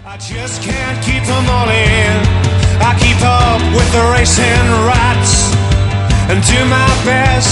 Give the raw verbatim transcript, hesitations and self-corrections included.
I just can't keep them all in. I keep up with the racing rats and do my best